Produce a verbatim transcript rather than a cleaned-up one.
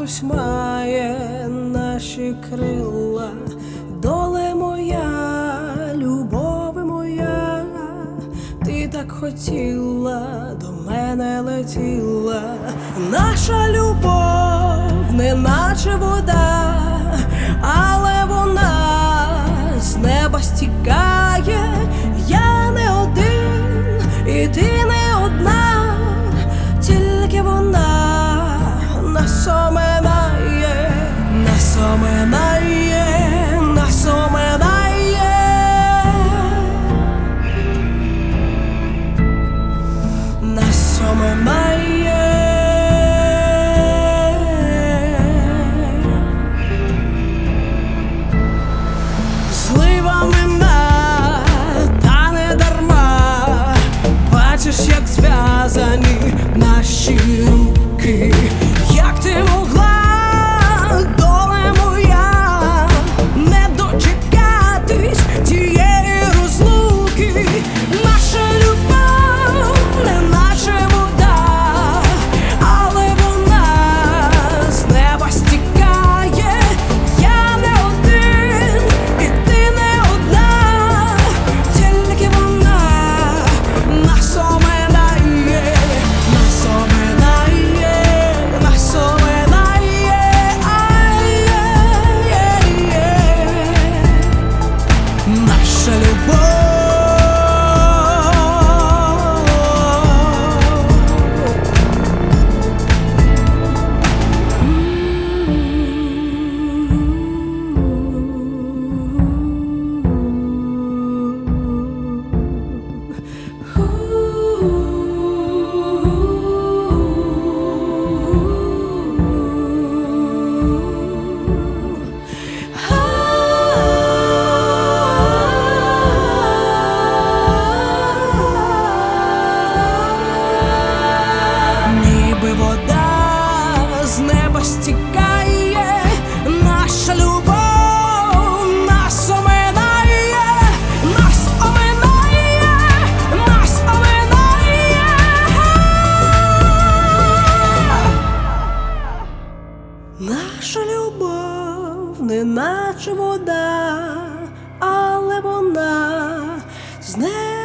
хтось має наші крила. Доле моя, любов моя, ти так хотіла, до мене летіла. Наша любов не наче вода, але вона з неба стікає. Я не один, і ти не одна, тільки вона нас оминає, нас оминає, нас оминає, нас оминає. Злива мина, та не дарма, бачиш, як зв'язані наші руки. Як ти могла, доле моя, не дочекатись тієї розлуки? Наша любов не наче вода, але вона з неба стікає. Я не один, і ти не одна, тільки вона нас оминає, нас оминає, нас оминає. Ай-яй-яй-яй. Наша любов. Ніби вода з неба стікає, наша любов нас оминає, нас оминає, нас оминає. Наша любов не наче вода, але вона з неба